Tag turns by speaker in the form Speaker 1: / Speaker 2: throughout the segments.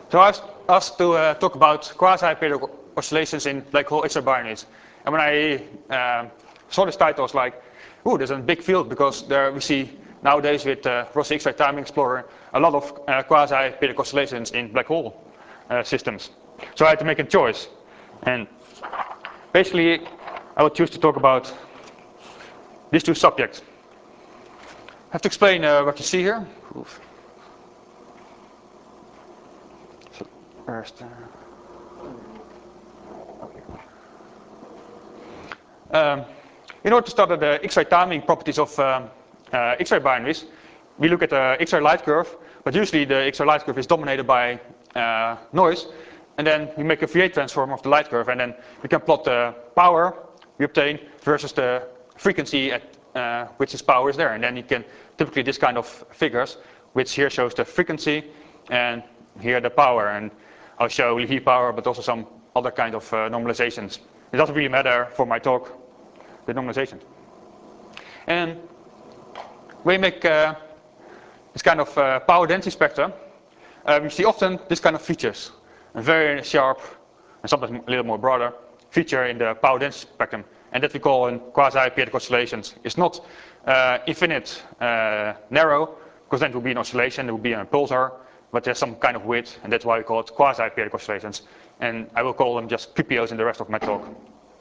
Speaker 1: So I was asked to talk about quasi-periodic oscillations in black hole X-ray binaries. And when I saw this title, I was like, ooh, there's a big field, because there we see nowadays with Rossi X-ray Timing Explorer a lot of quasi-periodic oscillations in black hole systems. So I had to make a choice. And basically, I would choose to talk about these two subjects. I have to explain what you see here. Oof. So first, in order to study the X-ray timing properties of X-ray binaries, we look at the X-ray light curve, but usually the X-ray light curve is dominated by noise, and then we make a Fourier transform of the light curve, and then we can plot the power we obtain versus the frequency at which this power is there, and then you can typically this kind of figures, which here shows the frequency and here the power, and I'll show Levi power, but also some other kind of normalizations. It doesn't really matter for my talk, the normalization. And we make this kind of power density spectra. We see often this kind of features, a very sharp and sometimes a little more broader feature in the power density spectrum, and that we call in quasi-periodic oscillations. It's not infinite narrow, because then it would be an oscillation, it would be a pulsar, but there's some kind of width, and that's why we call it quasi-periodic oscillations. And I will call them just QPOs in the rest of my talk.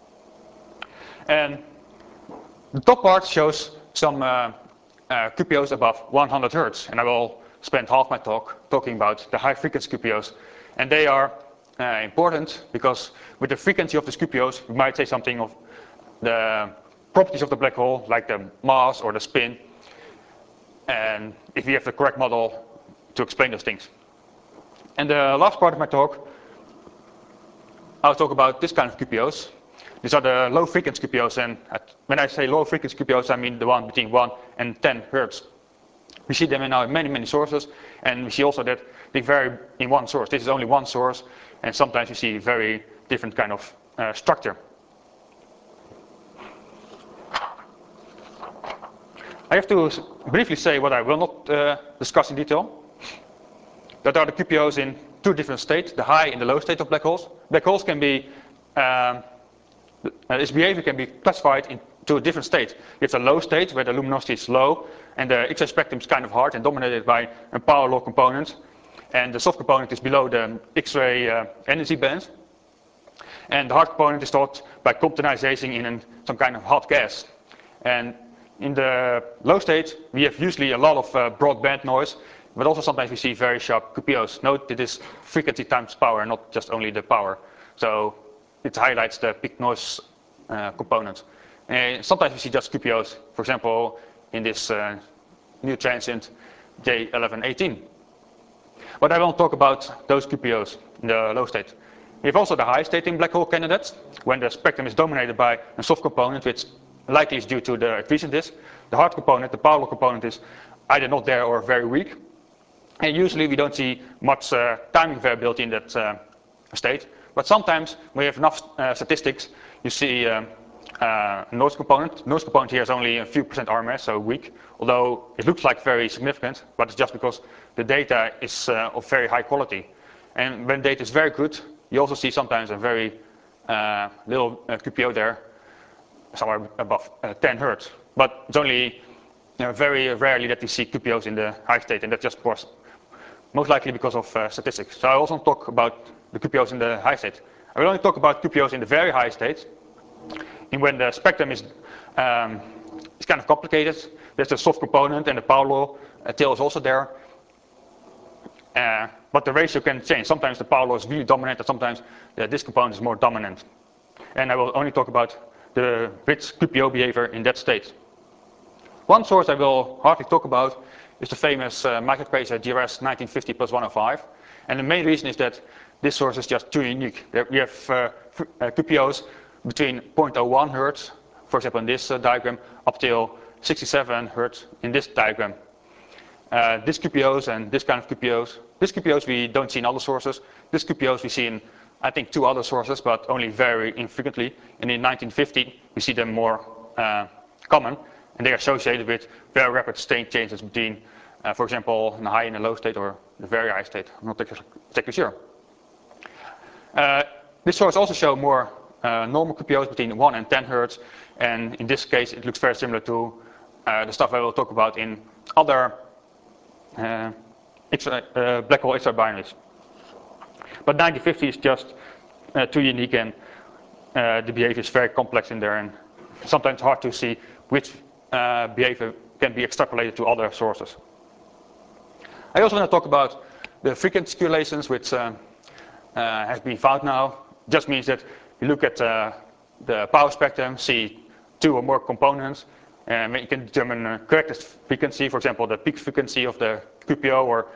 Speaker 1: And the top part shows some QPOs above 100 Hertz, and I will spend half my talk talking about the high frequency QPOs. And they are important because with the frequency of these QPOs, we might say something of the properties of the black hole, like the mass or the spin, and if we have the correct model to explain those things. And the last part of my talk, I'll talk about this kind of QPOs. These are the low frequency QPOs, and when I say low frequency QPOs, I mean the one between 1 and 10 Hertz. We see them in now many sources, and we see also that they vary in one source. This is only one source, and sometimes you see very different kind of structure. I have to briefly say what I will not discuss in detail. That are the QPOs in two different states, the high and the low state of black holes. Black holes can be, its behavior can be classified into different states. It's a low state where the luminosity is low and the X-ray spectrum is kind of hard and dominated by a power law component. And the soft component is below the X-ray energy band. And the hard component is taught by comptonization in some kind of hot gas. And in the low state, we have usually a lot of broadband noise, but also sometimes we see very sharp QPOs. Note that this frequency times power, not just only the power. So it highlights the peak noise component. And sometimes we see just QPOs, for example, in this new transient J1118. But I won't talk about those QPOs in the low state. We have also the high state in black hole candidates, when the spectrum is dominated by a soft component, which likely is due to the accretion disk. The hard component, the power law component, is either not there or very weak. And usually we don't see much timing variability in that state. But sometimes when you have enough statistics, you see a noise component. Noise component here is only a few percent RMS, so weak. Although it looks like very significant, but it's just because the data is of very high quality. And when data is very good, you also see sometimes a very little QPO there, somewhere above 10 Hertz. But it's only very rarely that we see QPOs in the high state, and that's just most likely because of statistics. So I also talk about the QPOs in the high state. I will only talk about QPOs in the very high states, and when the spectrum is kind of complicated. There's the soft component and the power law tail is also there. But the ratio can change. Sometimes the power law is really dominant, and sometimes this component is more dominant. And I will only talk about the rich QPO behavior in that state. One source I will hardly talk about is the famous microquasar GRS 1950 + 105. And the main reason is that this source is just too unique. We have QPOs between 0.01 Hertz, for example in this diagram, up till 67 Hertz in this diagram. These QPOs and this kind of QPOs, these QPOs we don't see in other sources. These QPOs we see in, I think, 2 other sources, but only very infrequently. And in 1950, we see them more common, and they are associated with very rapid state changes between for example, in the high and the low state or the very high state. I'm not exactly sure. This source also shows more normal QPOs between 1 and 10 Hertz, and in this case it looks very similar to the stuff I will talk about in other black hole X-ray binaries. But 9050 is just too unique, and the behavior is very complex in there, and sometimes hard to see which behavior can be extrapolated to other sources. I also want to talk about the frequency correlations, which has been found now. Just means that you look at the power spectrum, see 2 or more components, and you can determine the correct frequency, for example, the peak frequency of the QPO or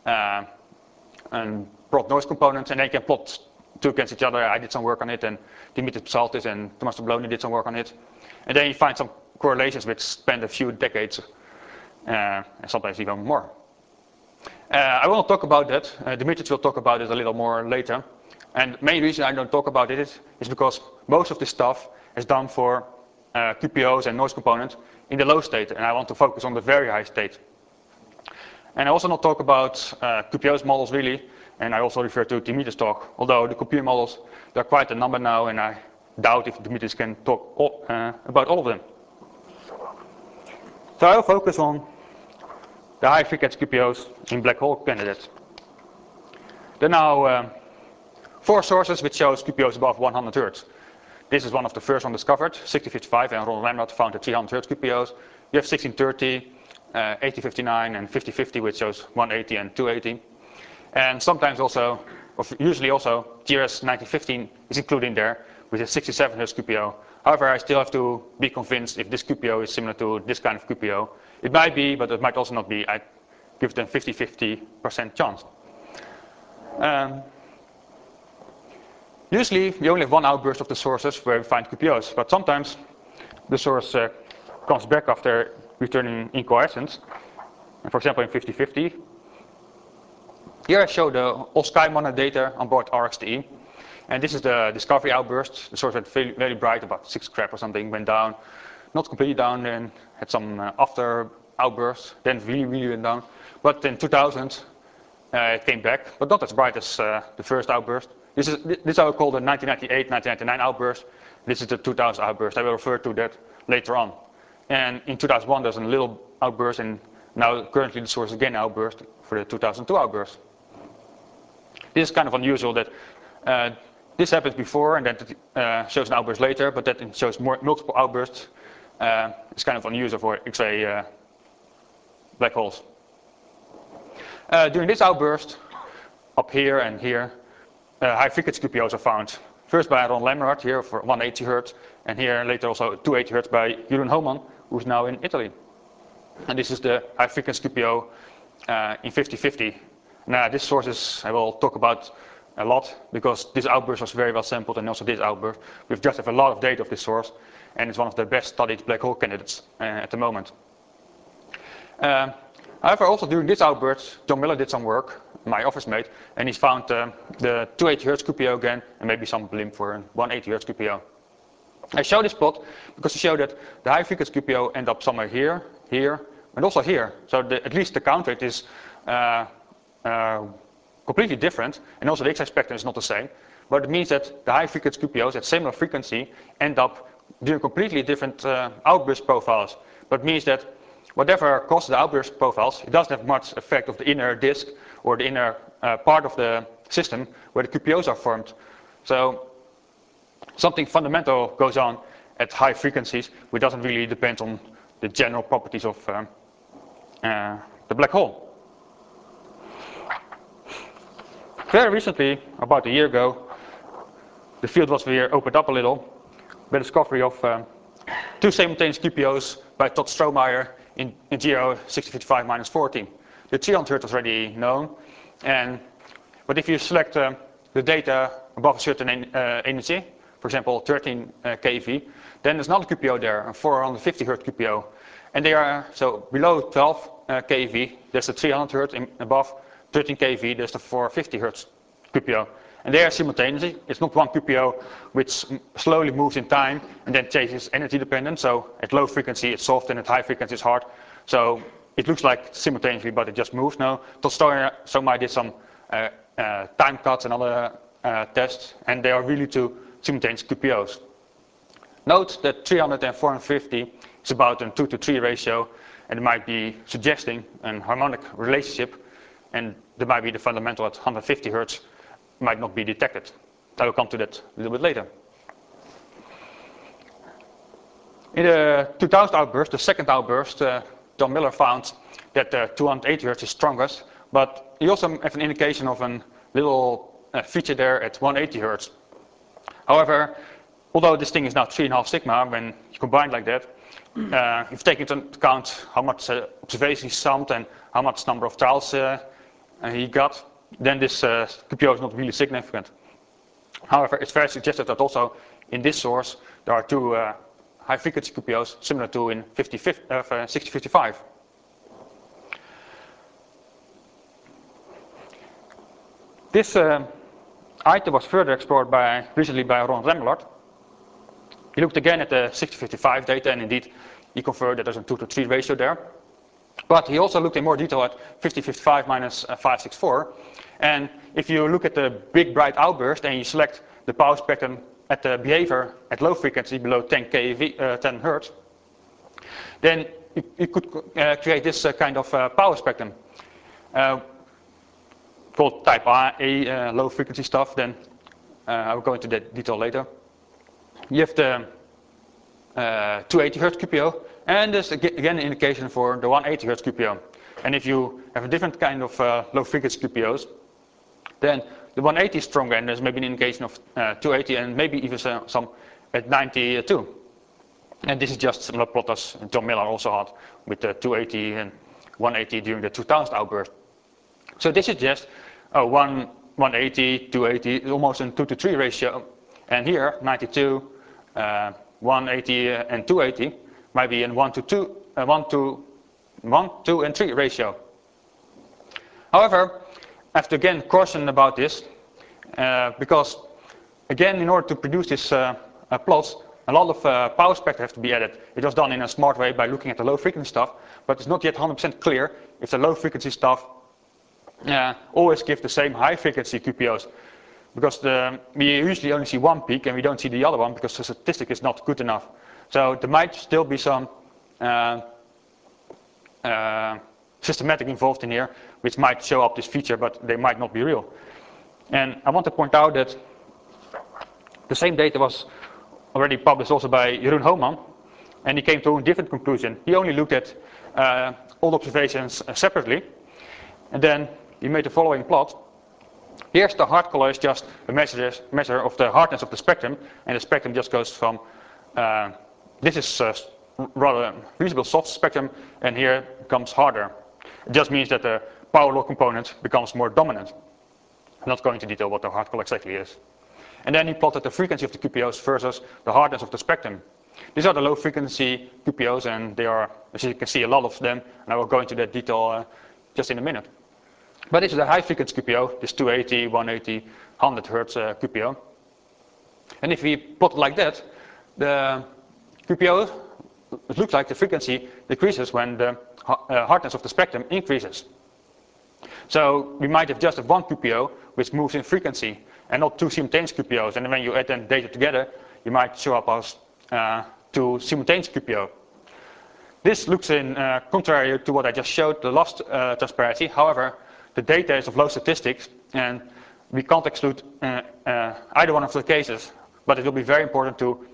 Speaker 1: and plot noise components, and then you can plot 2 against each other. I did some work on it, and Dimitris Psaltis and Thomas Tobolony did some work on it. And then you find some correlations which span a few decades, and sometimes even more. I will not talk about that. Dimitris will talk about it a little more later. And the main reason I don't talk about it is because most of this stuff is done for QPOs and noise components in the low state, and I want to focus on the very high state. And I also not talk about QPOs models really, and I also refer to Dimitris' talk, although the computer models, there are quite a number now, and I doubt if Dimitris can talk about all of them. So I will focus on the high frequency QPOs in black hole candidates. There are now 4 sources which shows QPOs above 100 Hertz. This is one of the first one discovered, 6055, and Ron Lamrath found the 300 Hertz QPOs. You have 1630, 8059, and 5050, which shows 180 and 280. And sometimes also, or usually also, TRS 1915 is included there with a 67 Hertz QPO. However, I still have to be convinced if this QPO is similar to this kind of QPO. It might be, but it might also not be. I give them 50-50% chance. Usually, we only have one outburst of the sources where we find QPOs, but sometimes the source comes back after returning in quiescence. For example, in 5050. Here I show the all sky monitor data on board RxTE. And this is the discovery outburst. The source went very bright, about 6 crap or something, went down. Not completely down, then had some after outbursts, then really went down. But in 2000, it came back, but not as bright as the first outburst. This I will call the 1998, 1999 outburst. This is the 2000 outburst. I will refer to that later on. And in 2001, there's a little outburst, and now currently the source again outburst for the 2002 outburst. This is kind of unusual that this happens before and then it shows an outburst later, but that it shows multiple outbursts. It's kind of unusual for X-ray black holes. During this outburst, up here and here, high frequency QPOs are found. First by Ron Lamrath here for 180 Hertz, and here later also 280 Hertz by Jeroen Homan, who's now in Italy. And this is the high frequency QPO in 5050. Now this source I will talk about a lot because this outburst was very well sampled, and also this outburst. We just have a lot of data of this source, and it's one of the best studied black hole candidates at the moment. However, also during this outburst, John Miller did some work, my office mate, and he found the 280 Hertz QPO again, and maybe some blimp for a 180 Hertz QPO. I show this plot because to show that the high frequency QPO end up somewhere here, here, and also here. So at least the count rate is completely different, and also the X-ray spectrum is not the same. But it means that the high frequency QPOs at similar frequency end up doing completely different outburst profiles. But it means that whatever causes the outburst profiles, it doesn't have much effect of the inner disk or the inner part of the system where the QPOs are formed. So something fundamental goes on at high frequencies, which doesn't really depend on the general properties of the black hole. Very recently, about a year ago, the field was opened up a little by the discovery of 2 simultaneous QPOs by Todd Strohmeyer in GEO 6055-14. The 300 Hertz was already known, but if you select the data above a certain energy, for example 13 keV, then there's another QPO there, a 450 Hertz QPO. And they are, so below 12 keV, there's the 300 Hertz, and above 13 keV, there's the 450 Hertz QPO. And they are simultaneously. It's not one QPO which slowly moves in time and then changes energy dependent. So at low frequency it's soft and at high frequency it's hard. So it looks like simultaneously, but it just moves. No, Tolstoy did some time cuts and other tests, and they are really two simultaneous QPOs. Note that 300 and 450 is about a 2 to 3 ratio, and it might be suggesting an harmonic relationship, and there might be the fundamental at 150 Hertz might not be detected. I will come to that a little bit later. In the 2000 outburst, the second outburst, Don Miller found that 280 Hertz is strongest, but he also have an indication of a little feature there at 180 Hertz. However, although this thing is now 3.5 sigma, when you combine like that, if you take into account how much observations he summed and how much number of trials he got, then this QPO is not really significant. However, it's very suggestive that also in this source there are two high frequency QPOs similar to in 6055. This item was further explored recently by Ron Remmelard. He looked again at the 6055 data, and indeed he confirmed that there's a 2 to 3 ratio there. But he also looked in more detail at 5055 minus 564. And if you look at the big bright outburst and you select the power spectrum at the behavior at low frequency below 10 Hertz, then you could create this kind of power spectrum called type A, low frequency stuff. Then I will go into that detail later. You have the 280 Hertz QPO, and there's again an indication for the 180 Hertz QPO. And if you have a different kind of low frequency QPOs, then the 180 is stronger, and there's maybe an indication of 280 and maybe even some at 92. And this is just similar plot as John Miller also had with the 280 and 180 during the 2000 outburst. So this is just 180, 280 is almost a 2 to 3 ratio, and here 92, 180 and 280 might be in 1 to 2 and 3 ratio. However, I have to again caution about this because again, in order to produce this plots, a lot of power spectra have to be added. It was done in a smart way by looking at the low frequency stuff, but it's not yet 100% clear if the low frequency stuff always give the same high frequency QPOs, because we usually only see one peak and we don't see the other one because the statistic is not good enough. So there might still be some systematic involved in here which might show up this feature, but they might not be real. And I want to point out that the same data was already published also by Jeroen Homan, and he came to a different conclusion. He only looked at all observations separately, and then he made the following plot. Here's the hard color is just a measure of the hardness of the spectrum, and the spectrum just goes from, this is rather reasonable soft spectrum, and here it becomes harder. It just means that the power law component becomes more dominant. I'm not going into detail what the hard color exactly is. And then he plotted the frequency of the QPOs versus the hardness of the spectrum. These are the low frequency QPOs, and they are, as you can see, a lot of them, and I will go into that detail just in a minute. But this is a high frequency QPO, this 280, 180, 100 Hertz QPO. And if we plot it like that, the QPO, it looks like the frequency decreases when the hardness of the spectrum increases. So we might have just one QPO which moves in frequency and not two simultaneous QPOs. And when you add the data together, you might show up as two simultaneous QPO. This looks in contrary to what I just showed, the lost transparency. However, the data is of low statistics, and we can't exclude either one of the cases. But it will be very important to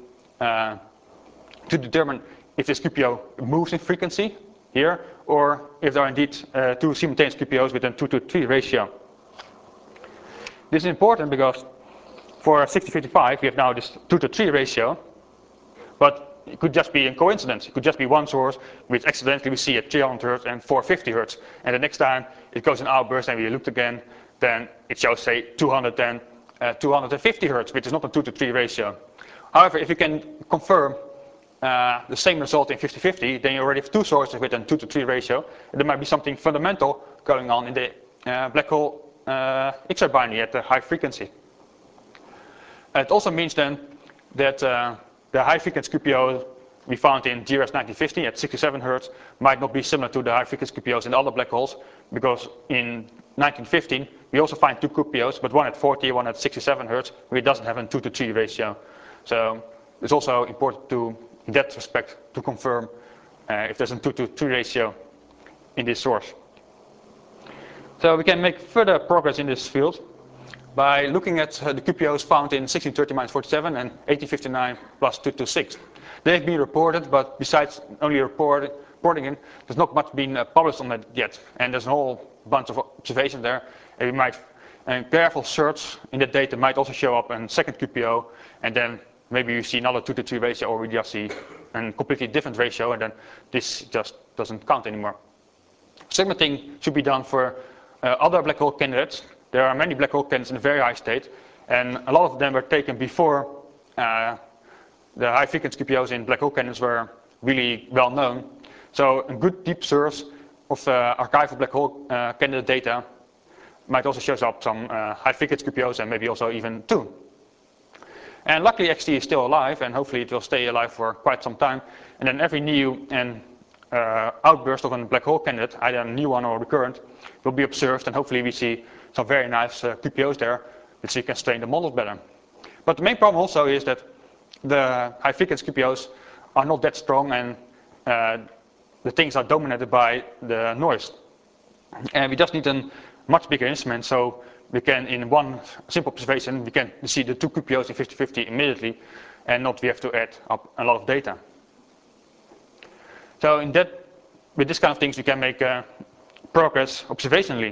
Speaker 1: determine if this QPO moves in frequency here, or if there are indeed two simultaneous QPOs with a 2 to 3 ratio. This is important because for 6055 we have now this 2 to 3 ratio, but it could just be a coincidence. It could just be one source which accidentally we see at 300 Hertz and 450 Hertz, and the next time it goes in outburst and we looked again, then it shows, say, 200 and 250 Hertz, which is not a 2 to 3 ratio. However, if you can confirm the same result in 5050, then you already have two sources with a 2 to 3 ratio. And there might be something fundamental going on in the black hole X-ray binary at the high frequency. It also means then that the high frequency QPO we found in GRS 1950 at 67 Hz might not be similar to the high frequency QPOs in other black holes, because in 1915 we also find two QPOs, but one at 40, one at 67 Hz, where it doesn't have a 2:3 ratio. So it's also important to, in that respect, to confirm if there's a 2:3 ratio in this source. So we can make further progress in this field by looking at the QPOs found in 1630-47 and 1859 plus 226. They've been reported, but besides only reporting it, there's not much been published on that yet. And there's a whole bunch of observations there. And we might, careful search in the data might also show up a second QPO, and then maybe you see another 2:3 ratio, or we just see a completely different ratio, and then this just doesn't count anymore. Segmenting should be done for other black hole candidates. There are many black hole candidates in a very high state, and a lot of them were taken before the high frequency QPOs in black hole candidates were really well known. So a good deep search of archival black hole candidate data might also show up some high frequency QPOs, and maybe also even two. And luckily XT is still alive, and hopefully it will stay alive for quite some time. And then every new and outburst of a black hole candidate, either a new one or recurrent, will be observed, and hopefully we see some very nice QPOs there, which we can train the models better. But the main problem also is that the high frequency QPOs are not that strong, and the things are dominated by the noise. And we just need a much bigger instrument, so we can, in one simple observation, we can see the two QPOs in 50/50 immediately, and not we have to add up a lot of data. So in that, with this kind of things, we can make progress observationally.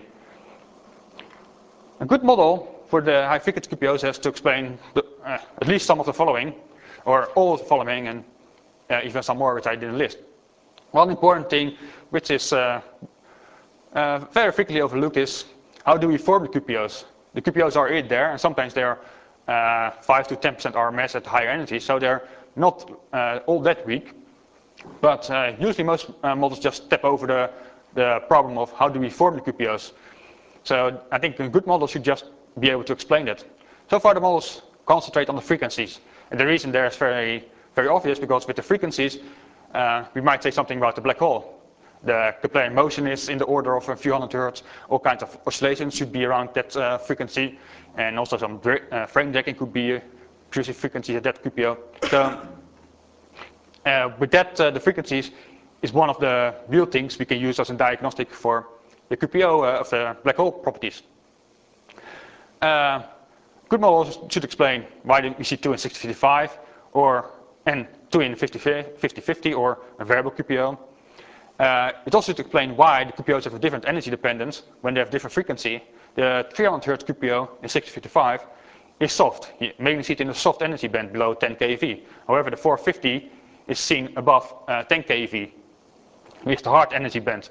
Speaker 1: A good model for the high frequency QPOs has to explain at least some of the following, or all of the following, and even some more which I didn't list. One important thing which is very frequently overlooked is how do we form the QPOs? The QPOs are in there, and sometimes they are 5 to 10% RMS at higher energy, so they're not all that weak. But usually most models just step over the problem of how do we form the QPOs. So I think a good model should just be able to explain that. So far the models concentrate on the frequencies. And the reason there is very, very obvious, because with the frequencies, we might say something about the black hole. The Keplerian motion is in the order of a few hundred hertz. All kinds of oscillations should be around that frequency. And also some frame jacking could be producing frequencies at that QPO. So with that, the frequencies is one of the real things we can use as a diagnostic for the QPO of the black hole properties. Good models should explain why we see 2 in 6055 and 2 in 50/50 or a variable QPO. It also should explain why the QPOs have a different energy dependence when they have different frequency. The 300 Hz QPO in 6055 is soft. You mainly see it in the soft energy band below 10 keV. However, the 450 is seen above 10 keV with the hard energy band.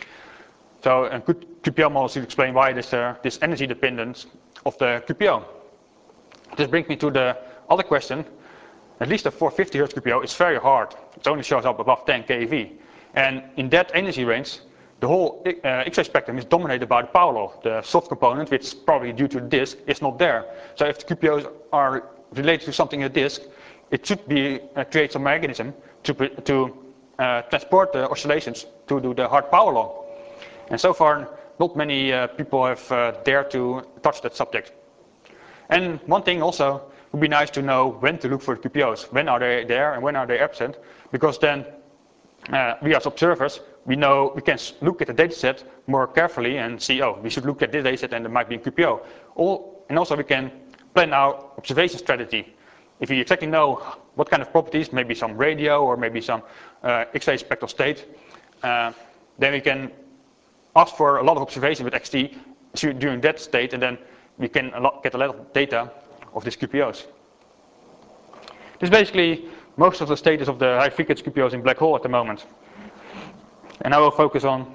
Speaker 1: So a good QPO model should explain why there's this energy dependence of the QPO. This brings me to the other question. At least the 450 Hz QPO is very hard. It only shows up above 10 keV. And in that energy range, the whole X-ray spectrum is dominated by the power law. The soft component, which probably due to the disk, is not there. So if the QPOs are related to something in the disk, it should be create some mechanism to transport the oscillations to do the hard power law. And so far, not many people have dared to touch that subject. And one thing also would be nice to know when to look for the QPOs. When are they there and when are they absent? Because then we as observers, we can look at the dataset more carefully and see, oh, we should look at this dataset and there might be a QPO. And also we can plan our observation strategy. If we exactly know what kind of properties, maybe some radio or maybe some X-ray spectral state, then we can ask for a lot of observation with XT during that state, and then we can get a lot of data of these QPOs. This is basically most of the status of the high frequency QPOs in black hole at the moment. And I will focus on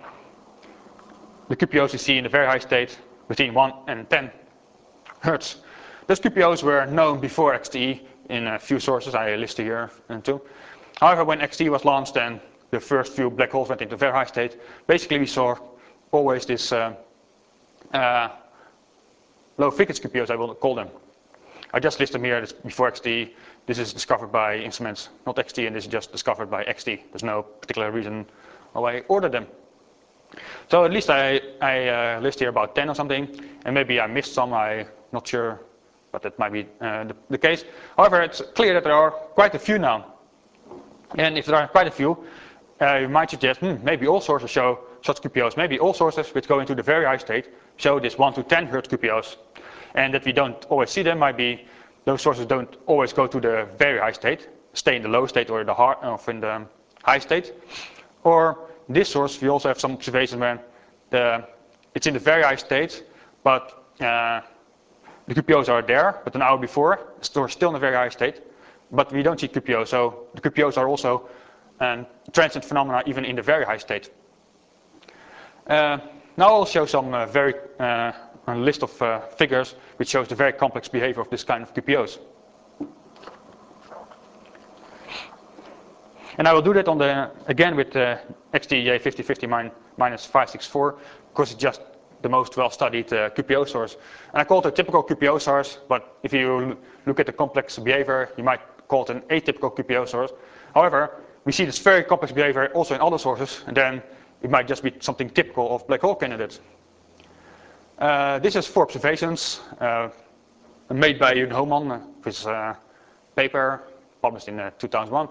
Speaker 1: the QPOs you see in the very high state between 1 and 10 Hertz. Those QPOs were known before XT in a few sources, I listed here and too. However, when XT was launched and the first few black holes went into very high state, basically we saw always this low frequency QPOs, I will call them. I just list them here before XT. This is discovered by instruments, not XT, and this is just discovered by XT. There's no particular reason why I ordered them. So at least I list here about 10 or something, and maybe I missed some, I'm not sure, but that might be the case. However, it's clear that there are quite a few now. And if there are quite a few, you might suggest, maybe all sources show such QPOs. Maybe all sources which go into the very high state show this 1 to 10 Hertz QPOs. And that we don't always see them might be those sources don't always go to the very high state, stay in the low state or in the high state. Or this source, we also have some observations where it's in the very high state, but the QPOs are there, but an hour before, still in a very high state, but we don't see QPOs. So the QPOs are also transient phenomena even in the very high state. Now I'll show some a list of figures which shows the very complex behavior of this kind of QPOs. And I will do that again with XT-J5050 minus 564, because it's just the most well-studied QPO source. And I call it a typical QPO source, but if you look at the complex behavior, you might call it an atypical QPO source. However, we see this very complex behavior also in other sources, and then it might just be something typical of black hole candidates. This is 4 observations made by Jeroen Hohman with his paper published in 2001.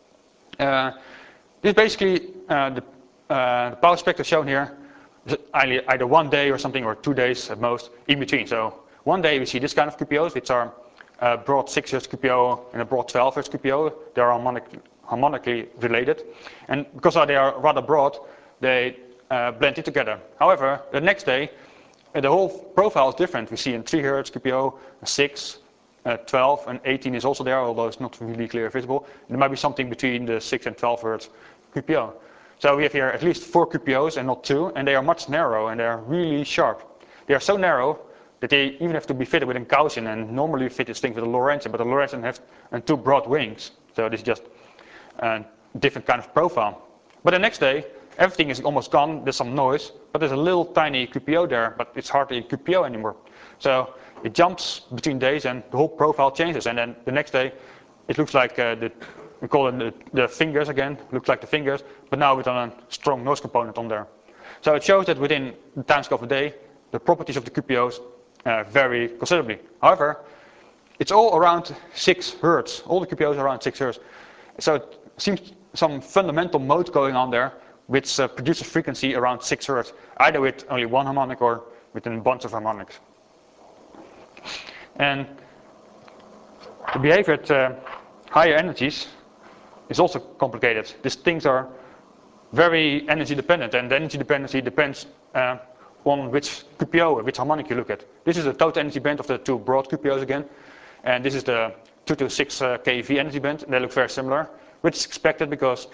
Speaker 1: This basically, the power spectra shown here is either 1 day or something, or 2 days at most, in between. So 1 day we see this kind of QPOs, which are a broad 6 Hz QPO and a broad 12 Hz QPO. They are harmonically related. And because they are rather broad, they blend in together. However, the next day, the whole profile is different. We see a 3 Hz QPO, a 6, 12, and 18 is also there, although it's not really clearly visible. There might be something between the 6 and 12 Hz QPO. So we have here at least 4 QPOs and not 2, and they are much narrow and they are really sharp. They are so narrow that they even have to be fitted with a Gaussian, and normally fit this thing with a Lorentzian, but the Lorentzian has 2 broad wings. So this is just a different kind of profile. But the next day, everything is almost gone, there's some noise, but there's a little tiny QPO there, but it's hardly a QPO anymore. So it jumps between days and the whole profile changes, and then the next day it looks like we call it the fingers again, looks like the fingers, but now with a strong noise component on there. So it shows that within the timescale of a day, the properties of the QPOs vary considerably. However, it's all around 6 Hertz. All the QPOs are around 6 Hertz. So it seems some fundamental mode going on there, which produces frequency around 6 Hertz, either with only 1 harmonic or with a bunch of harmonics. And the behavior at higher energies is also complicated. These things are very energy dependent, and the energy dependency depends on which QPO, which harmonic you look at. This is the total energy band of the 2 broad QPOs again, and this is the 2 to 6 keV energy band. They look very similar, which is expected because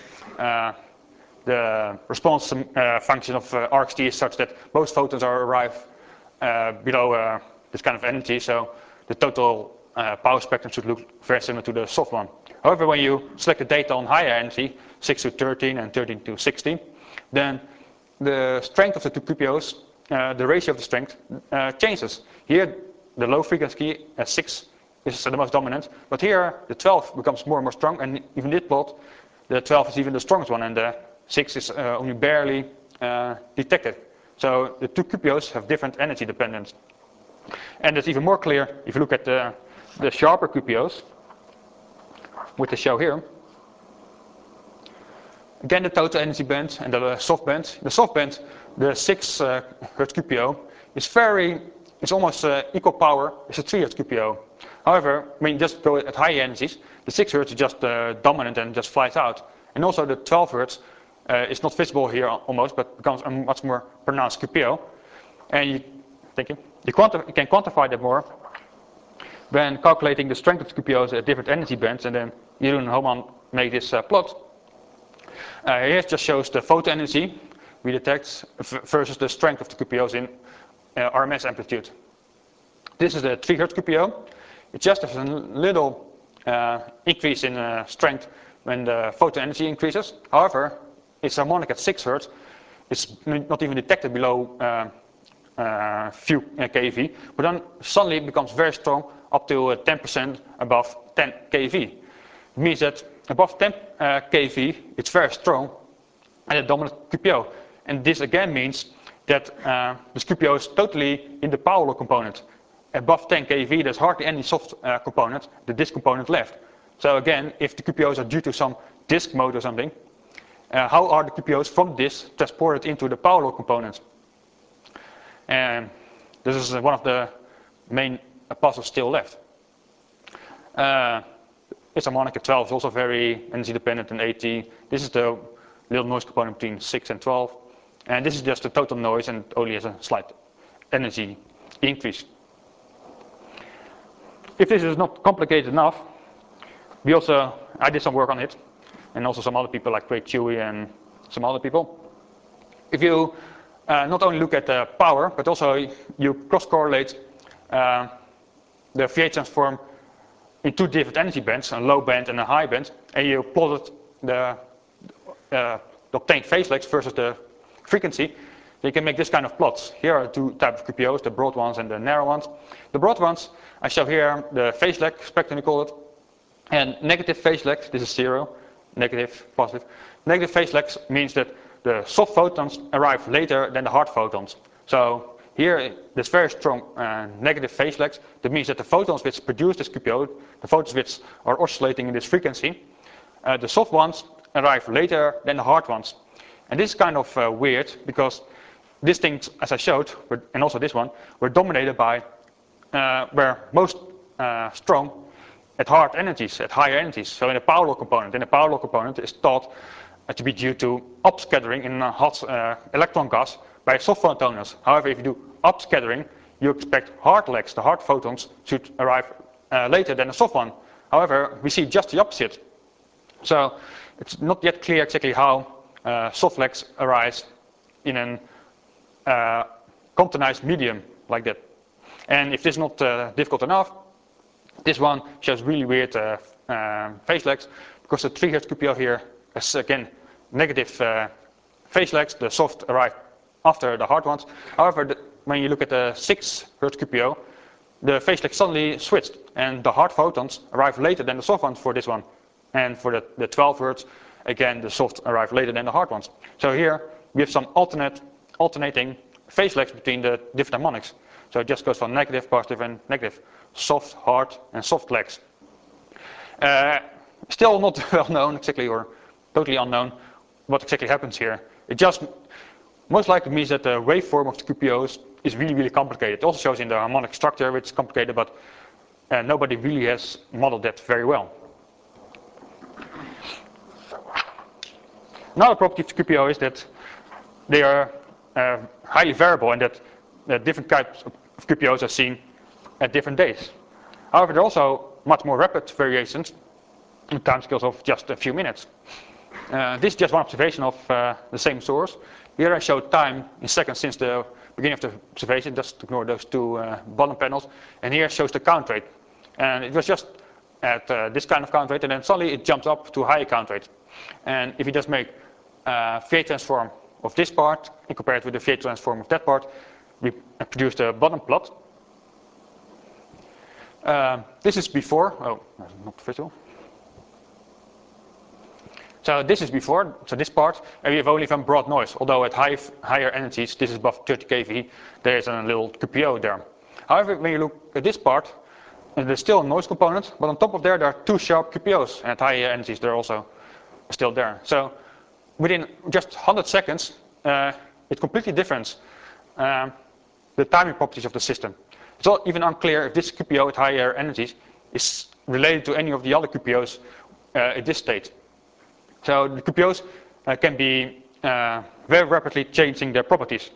Speaker 1: the response function of RXT is such that most photons arrive below this kind of energy, so the total power spectrum should look very similar to the soft one. However, when you select the data on higher energy, 6 to 13 and 13 to 16, then the strength of the 2 QPOs, the ratio of the strength changes. Here, the low frequency 6 is the most dominant, but here the 12 becomes more and more strong, and even this plot, the 12 is even the strongest one, and the 6 is only barely detected. So the 2 QPOs have different energy dependence. And it's even more clear if you look at the sharper QPOs, which they show here. Again, the total energy band and the soft band. The soft band, the 6 Hertz QPO, it's almost equal power as a 3 Hertz QPO. However, when you just go at high energies, the 6 Hertz is just dominant and just flies out. And also the 12 Hertz is not visible here almost, but becomes a much more pronounced QPO. And you can quantify that more when calculating the strength of the QPOs at different energy bands, and then Jeroen Hohman made this plot. Here it just shows the photon energy we detect versus the strength of the QPOs in RMS amplitude. This is the 3 Hertz QPO. It just has a little increase in strength when the photon energy increases. However, its harmonic at 6 Hertz is not even detected below few keV, but then suddenly it becomes very strong up to 10% above 10 keV. It means that above 10 keV it's very strong and a dominant QPO. And this again means that this QPO is totally in the power law component. Above 10 keV there's hardly any soft component, the disk component left. So again, if the QPOs are due to some disk mode or something, how are the QPOs from this transported into the power law component? And this is one of the main puzzles still left. Its harmonic at 12 is also very energy dependent and 80. This is the little noise component between 6 and 12. And this is just the total noise and only has a slight energy increase. If this is not complicated enough, I did some work on it, and also some other people like Craig Chewy and some other people. If you not only look at the power, but also you cross-correlate the Fourier transform in two different energy bands, a low band and a high band, and you plotted the obtained phase lags versus the frequency, you can make this kind of plots. Here are two types of QPOs, the broad ones and the narrow ones. The broad ones, I show here the phase lag spectrum, we call it, and negative phase lags, this is 0, negative, positive. Negative phase lags means that the soft photons arrive later than the hard photons. So here there's very strong negative phase lags. That means that the photons which produce this QPO, the photons which are oscillating in this frequency, the soft ones arrive later than the hard ones. And this is kind of weird because these things, as I showed, and also this one, were dominated by, were most strong at hard energies, at higher energies. So in a power law component, is thought to be due to upscattering in a hot electron gas by soft photoners. However, if you do upscattering, you expect hard lags. The hard photons should arrive later than the soft one. However, we see just the opposite. So it's not yet clear exactly how soft lags arise in an quantized medium like that. And if this is not difficult enough, this one shows really weird phase lags because the 3 Hz QPO here is again negative phase lags. The soft arrive after the hard ones. However, when you look at the 6 Hz QPO, the phase lag suddenly switched and the hard photons arrive later than the soft ones for this one. And for the 12 Hz, again the soft arrive later than the hard ones. So here we have some alternating phase lags between the different harmonics. So it just goes from negative, positive and negative. Soft, hard and soft lags. Still not well known exactly, or totally unknown, what exactly happens here. It just most likely means that the waveform of the QPOs is really, really complicated. It also shows in the harmonic structure, which is complicated, but nobody really has modeled that very well. Another property of QPO is that they are highly variable and that different types of QPOs are seen at different days. However, there are also much more rapid variations in timescales of just a few minutes. This is just one observation of the same source. Here I show time in seconds since the beginning of the observation, just ignore those two bottom panels. And here shows the count rate. And it was just at this kind of count rate, and then suddenly it jumps up to a higher count rate. And if you just make Fourier transform of this part and compare it with the Fourier transform of that part, we produce the bottom plot. This is before, oh, not visual. So this is before, so this part, and we have only from broad noise. Although at higher energies, this is above 30 kV, there is a little QPO there. However, when you look at this part, there's still a noise component, but on top of there are two sharp QPOs, and at higher energies they're also still there. So within just 100 seconds, it completely differs the timing properties of the system. It's not even unclear if this QPO at higher energies is related to any of the other QPOs at this state. So the QPOs can be very rapidly changing their properties.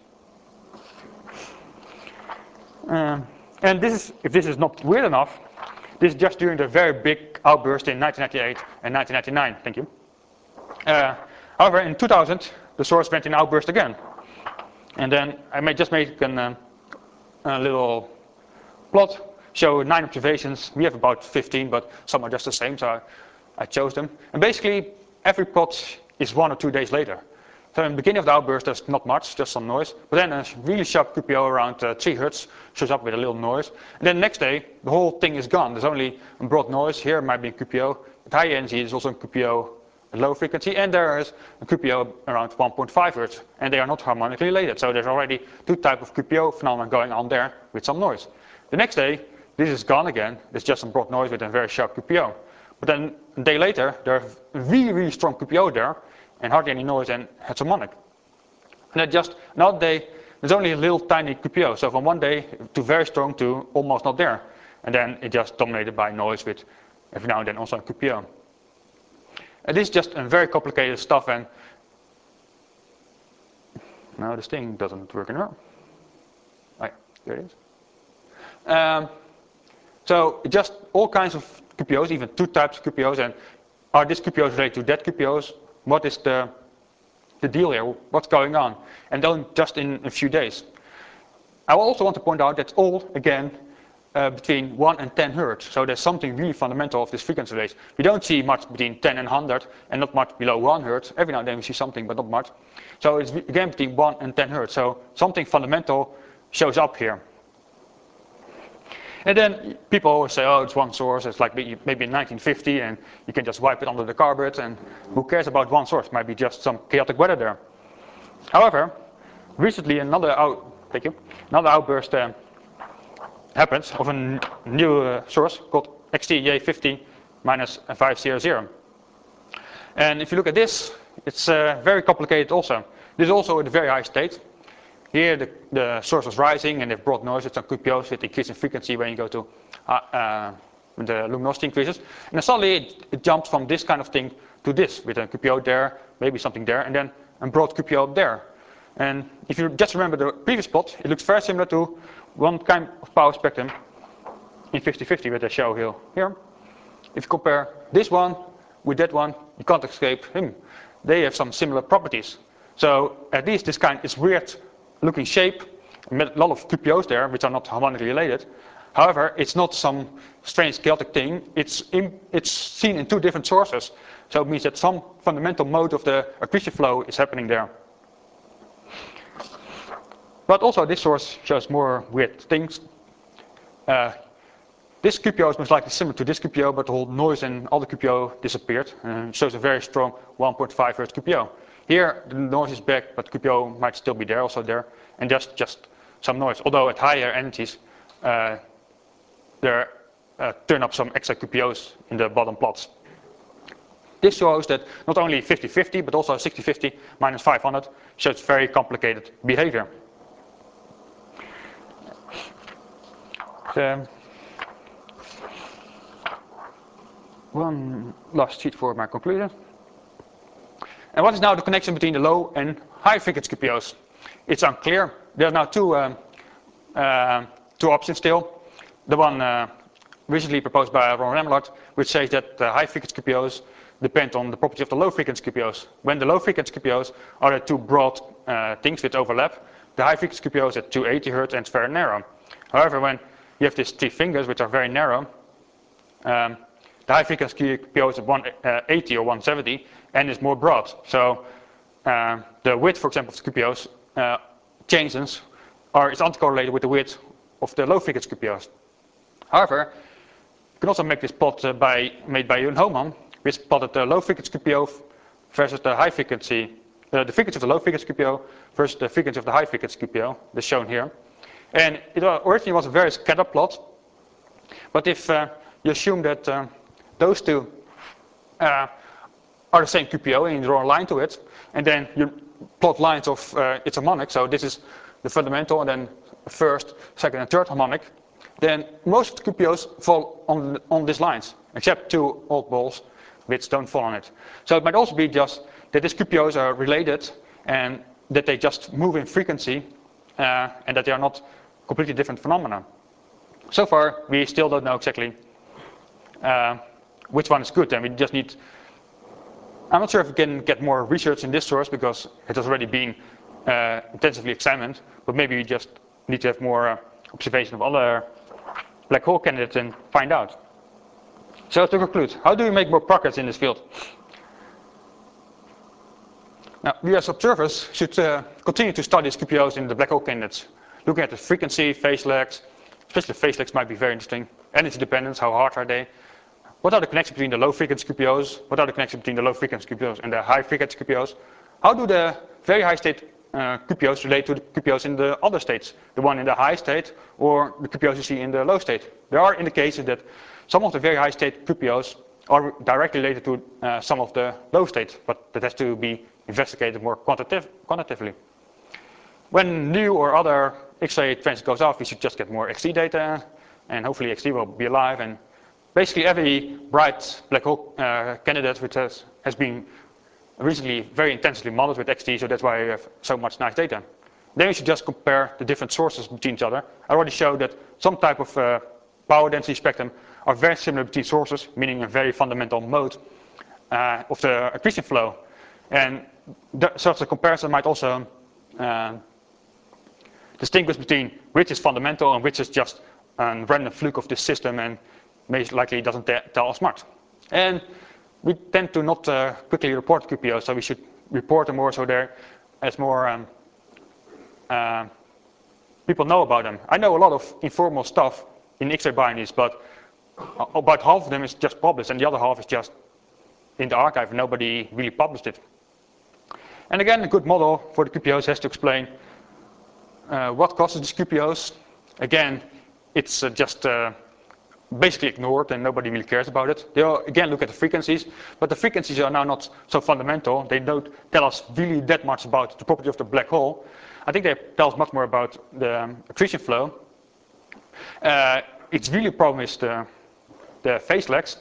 Speaker 1: And this is, if this is not weird enough, this is just during the very big outburst in 1998 and 1999. Thank you. However, in 2000, the source went in outburst again. And then I may just make a little plot, show 9 observations. We have about 15, but some are just the same, so I chose them. And basically, every plot is 1 or 2 days later. So in the beginning of the outburst there's not much, just some noise, but then a really sharp QPO around 3 Hz shows up with a little noise, and then the next day the whole thing is gone. There's only a broad noise. Here might be a QPO. At high energy there's also a QPO at low frequency, and there is a QPO around 1.5 Hz, and they are not harmonically related. So there's already two types of QPO phenomena going on there with some noise. The next day this is gone again. There's just some broad noise with a very sharp QPO. But then a day later there's a really strong QPO there, and hardly any noise, and it's harmonic. And then just another day, there's only a little tiny QPO. So from one day to very strong to almost not there. And then it just dominated by noise with every now and then also a QPO. And this is just a very complicated stuff, and now this thing doesn't work anymore. Oh, yeah, there it is. So just all kinds of QPOs, even two types of QPOs, and are these QPOs related to that QPOs? What is the deal here? What's going on? And then just in a few days. I also want to point out that all, again, between 1 and 10 Hz. So there's something really fundamental of this frequency range. We don't see much between 10 and 100, and not much below 1 Hz. Every now and then we see something, but not much. So it's again between 1 and 10 Hz. So something fundamental shows up here. And then people always say, oh, it's one source, it's like maybe in 1950, and you can just wipe it under the carpet, and who cares about one source? It might be just some chaotic weather there. However, recently another outburst happens of a new source called XTJ50-500. And if you look at this, it's very complicated also. This is also at a very high state. Here the source was rising, and they've brought noise with some QPOs with increasing frequency when you go to the luminosity increases. And then suddenly it jumps from this kind of thing to this, with a QPO there, maybe something there, and then a broad QPO up there. And if you just remember the previous plot, it looks very similar to one kind of power spectrum in 50/50 that I show here. If you compare this one with that one, you can't escape him. They have some similar properties. So at least this kind is weird looking shape, a lot of QPOs there which are not harmonically related. However, it's not some strange chaotic thing. It's seen in two different sources. So it means that some fundamental mode of the accretion flow is happening there. But also this source shows more weird things. This QPO is most likely similar to this QPO, but the whole noise and all the QPO disappeared, and shows a very strong 1.5 Hz QPO. Here the noise is back, but QPO might still be there, also there, and just some noise. Although at higher energies, there turn up some extra QPOs in the bottom plots. This shows that not only 50/50, but also 60/50 minus 500 shows very complicated behavior. One last sheet for my conclusion. And what is now the connection between the low and high frequency QPOs? It's unclear. There are now two options still. The one recently proposed by Ron Remlard, which says that the high frequency QPOs depend on the property of the low frequency QPOs. When the low frequency QPOs are the two broad things which overlap, the high frequency QPOs at 280 Hz and it's very narrow. However, when you have these three fingers which are very narrow, the high frequency QPO is at 180 or 170 and is more broad. So the width, for example, of the QPOs changes is uncorrelated with the width of the low frequency QPOs. However, you can also make this plot made by Jeroen Hohmann, which plotted the low frequency QPO versus the high frequency, the frequency of the low frequency QPO versus the frequency of the high frequency QPO, that's shown here. And it originally was a very scattered plot, but if you assume that those two are the same QPO and you draw a line to it, and then you plot lines of its harmonic, so this is the fundamental and then first, second and third harmonic, then most of the QPOs fall on these lines, except two odd balls which don't fall on it. So it might also be just that these QPOs are related and that they just move in frequency and that they are not completely different phenomena. So far, we still don't know exactly which one is good, and we just need. I'm not sure if we can get more research in this source because it has already been intensively examined, but maybe we just need to have more observation of other black hole candidates and find out. So to conclude, how do we make more progress in this field? Now, we as observers should continue to study these QPOs in the black hole candidates, looking at the frequency, phase lags, especially phase lags might be very interesting, energy dependence, how hard are they, what are the connections between the low frequency QPOs, what are the connections between the low frequency QPOs and the high frequency QPOs, how do the very high state QPOs relate to the QPOs in the other states, the one in the high state or the QPOs you see in the low state. There are indications that some of the very high state QPOs are directly related to some of the low states, but that has to be investigated more quantitatively. When new or other X-ray transit goes off, we should just get more XT data, and hopefully XT will be alive. And basically every bright black hole candidate which has been recently very intensively modeled with XT, so that's why we have so much nice data. Then we should just compare the different sources between each other. I already showed that some type of power density spectrum are very similar between sources, meaning a very fundamental mode of the accretion flow. And such a comparison might also distinguish between which is fundamental and which is just a random fluke of this system and most likely doesn't tell us much. And we tend to not quickly report QPOs, so we should report them more so there as more people know about them. I know a lot of informal stuff in X-ray binaries, but about half of them is just published and the other half is just in the archive and nobody really published it. And again, a good model for the QPOs has to explain what causes these QPOs. Again, it's just basically ignored and nobody really cares about it. They again look at the frequencies, but the frequencies are now not so fundamental. They don't tell us really that much about the property of the black hole. I think they tell us much more about the accretion flow. It's really a problem is the phase lags.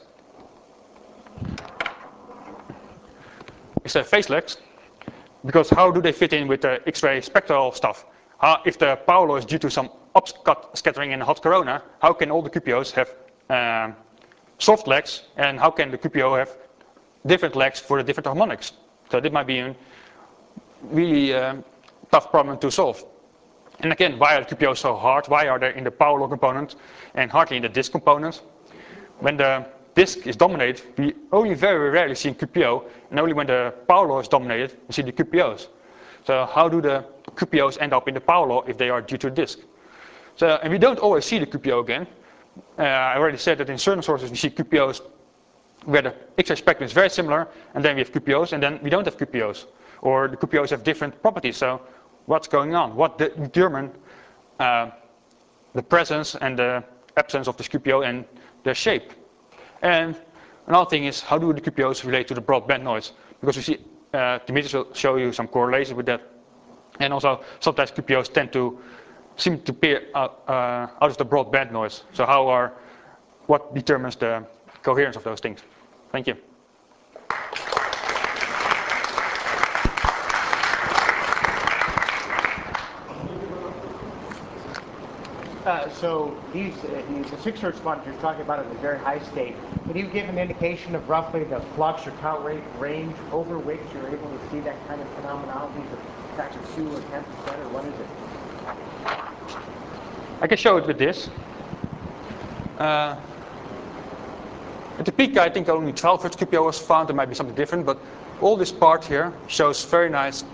Speaker 1: It's the phase lags, because how do they fit in with the X-ray spectral stuff? If the power law is due to some upcut scattering in a hot corona, how can all the QPOs have soft lags, and how can the QPO have different lags for the different harmonics? So that might be a really tough problem to solve. And again, why are the QPOs so hard? Why are they in the power law component and hardly in the disk component? When the disk is dominated, we only very rarely see a QPO, and only when the power law is dominated, we see the QPOs. So how do the QPOs end up in the power law if they are due to the disk? So, and we don't always see the QPO again. I already said that in certain sources we see QPOs where the X-ray spectrum is very similar, and then we have QPOs, and then we don't have QPOs. Or the QPOs have different properties, so what's going on? What determine the presence and the absence of this QPO and their shape? And another thing is, how do the QPOs relate to the broadband noise? Because we see, Dimitris will show you some correlation with that. And also, sometimes QPOs tend to seem to appear out of the broadband noise. So what determines the coherence of those things? Thank you.
Speaker 2: So the 6 Hz sponge you're talking about in the very high state, can you give an indication of roughly the flux or count rate range over which you're able to see that kind of phenomenology? Is it factor 2 or 10% or what is it?
Speaker 1: I can show it with this. At the peak, I think only 12 Hz QPO was found. There might be something different, but all this part here shows very nice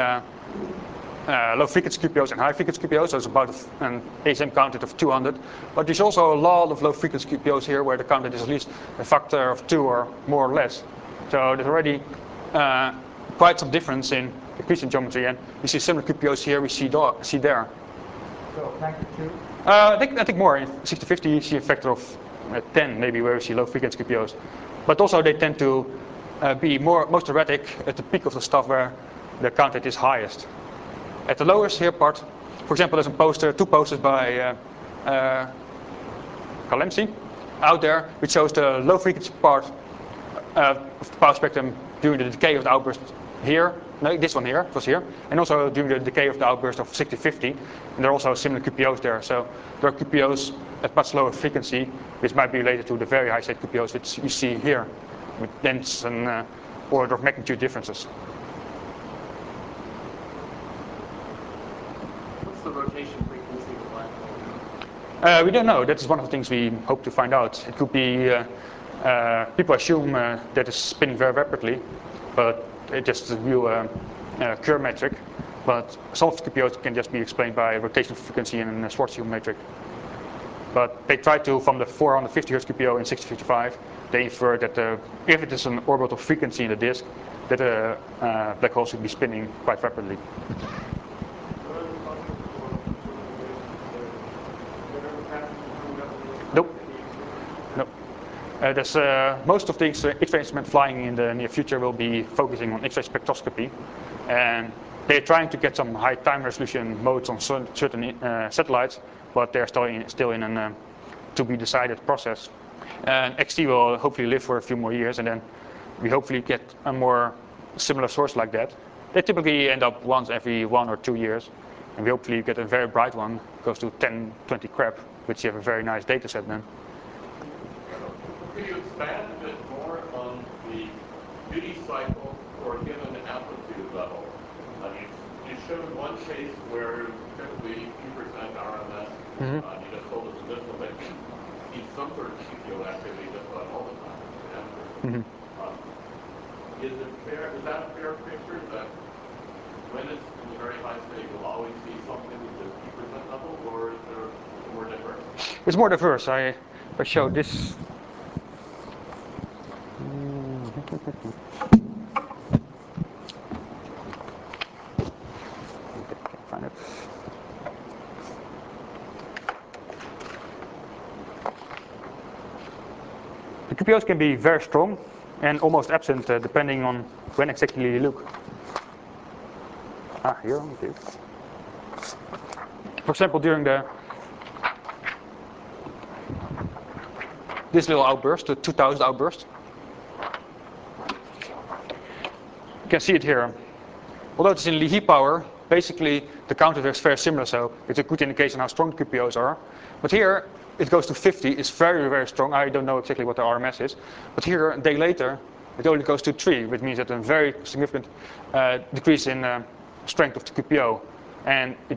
Speaker 1: low frequency QPOs and high frequency QPOs, so it's about an ASM counted of 200. But there's also a lot of low frequency QPOs here where the counted is at least a factor of 2 or more or less. So there's already quite some difference in accretion geometry, and we see similar QPOs here, we see there.
Speaker 2: So factor 2?
Speaker 1: I think more. In 6050 you see a factor of 10 maybe where we see low frequency QPOs. But also they tend to be most erratic at the peak of the stuff where the count rate is highest. At the lowest here part, for example, there's a poster, 2 posters by Kalemsi out there, which shows the low frequency part of the power spectrum during the decay of the outburst here. No, this one here, it was here. And also during the decay of the outburst of 6050. And there are also similar QPOs there. So there are QPOs at much lower frequency, which might be related to the very high state QPOs which you see here, with dense and order of magnitude differences.
Speaker 3: The rotation frequency of the black hole?
Speaker 1: We don't know. That's one of the things we hope to find out. It could be, people assume that it's spinning very rapidly, but it's just a real Kerr metric, but some of the QPOs can just be explained by rotational frequency and a Schwarzschild metric. But they try to, from the 450 Hz QPO in 6055, they infer that if it is an orbital frequency in the disk, that the black hole should be spinning quite rapidly. Nope. Nope. There's most of the X-ray instruments flying in the near future will be focusing on X-ray spectroscopy, and they're trying to get some high time resolution modes on certain satellites, but they're still in a to be decided process. And XT will hopefully live for a few more years, and then we hopefully get a more similar source like that. They typically end up once every 1 or 2 years, and we hopefully get a very bright one, goes to 10, 20 crep, which you have a very nice data set then.
Speaker 4: Could you expand a bit more on the duty cycle for a given amplitude level? I mean, you showed one case where typically 2% RMS, you just told us this one, but you see some sort of QPO activity just about all the time. Is that a fair picture that when it's in the very high state, you'll always see something at the 2% level, or is there more diverse?
Speaker 1: It's more diverse. I showed this. Find it. The QPOs can be very strong and almost absent depending on when exactly you look. Here, okay. For example, during this little outburst, the 2000 outburst, you can see it here. Although it's in Leahy power, basically the counter is very similar, so it's a good indication how strong the QPOs are. But here it goes to 50, it's very, very strong. I don't know exactly what the RMS is. But here, a day later, it only goes to 3, which means that a very significant decrease in strength of the QPO. And it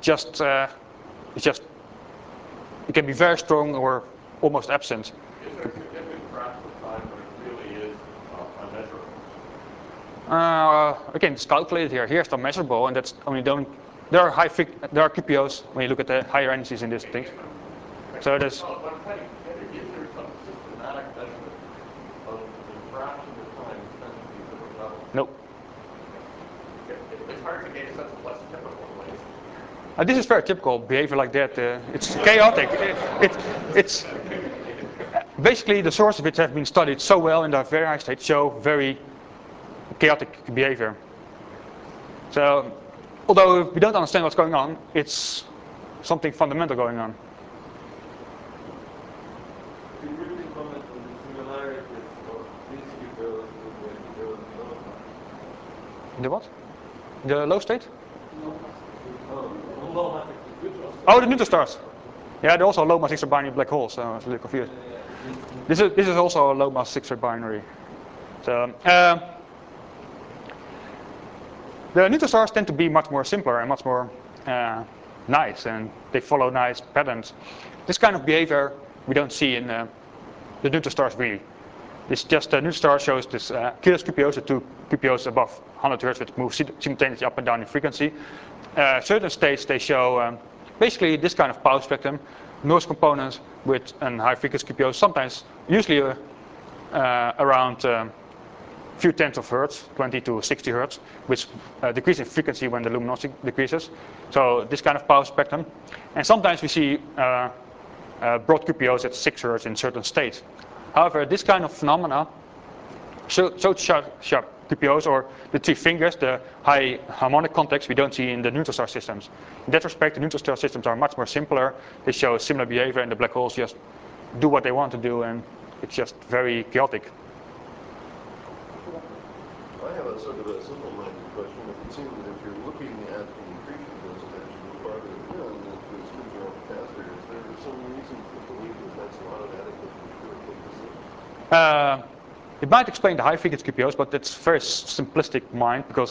Speaker 1: can be very strong or almost absent.
Speaker 4: Is there a significant fraction of time when it really is unmeasurable?
Speaker 1: Again, it's calculated here. Here's the measurable, and that's only done. There are QPOs when you look at the higher energies in this thing. So there's.
Speaker 4: What I'm trying to get at, is there some systematic measurement of the fraction of time spent at these different levels?
Speaker 1: Nope.
Speaker 4: It's hard to get a sense of what's typical in ways.
Speaker 1: This is very typical behavior like that. It's chaotic. It's basically the sources which have been studied so well in the very high state show very chaotic behavior. So, although we don't understand what's going on, it's something fundamental going on.
Speaker 5: Can you briefly comment on the similarities of these QPOs with the QPOs in low power?
Speaker 1: The what? The low state?
Speaker 5: Low mass QPOs.
Speaker 1: Oh, the neutron stars. Yeah, they're also low mass X-ray binary black holes, so I was a little confused. This is also a low mass X-ray binary. So the neutron stars tend to be much more simpler and much more nice, and they follow nice patterns. This kind of behavior we don't see in the neutron stars really. It's just the neutron star shows this Keeler's QPOs, the two QPOs above 100 Hz which move simultaneously up and down in frequency. Certain states they show basically this kind of power spectrum, noise components with a high frequency QPO, sometimes, usually around a few tenths of hertz, 20 to 60 hertz, which decrease in frequency when the luminosity decreases. So this kind of power spectrum. And sometimes we see broad QPOs at 6 hertz in certain states. However, this kind of phenomena, so sharp QPOs, or the 3 fingers, the high harmonic context, we don't see in the neutron star systems. In that respect, the neutron star systems are much more simpler. They show similar behavior, and the black holes just do what they want to do, and it's just very chaotic.
Speaker 6: I have a sort of a simple-minded question. It would seem that if you're looking at the accretion disk as you go farther in, that the spins around faster. Is there some reason to believe that that's not an adequate empirical decision?
Speaker 1: It might explain the high frequency QPOs, but that's very simplistic mind, because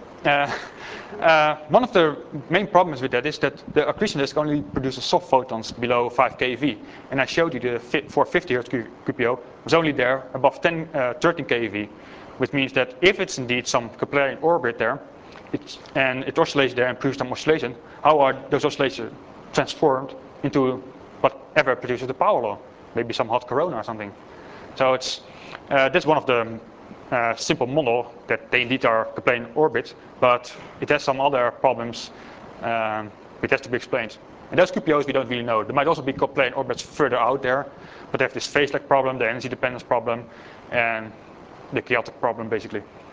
Speaker 1: one of the main problems with that is that the accretion disk only produces soft photons below 5 keV. And I showed you the 450 Hz QPO was only there above 13 keV, which means that if it's indeed some Keplerian orbit there, it oscillates there and produces some oscillation, how are those oscillations transformed into whatever produces the power law? Maybe some hot corona or something. So it's that's one of the simple model that they indeed are coplane orbits, but it has some other problems which has to be explained. And those QPOs we don't really know. There might also be coplane orbits further out there, but they have this phase lag problem, the energy dependence problem, and the chaotic problem basically.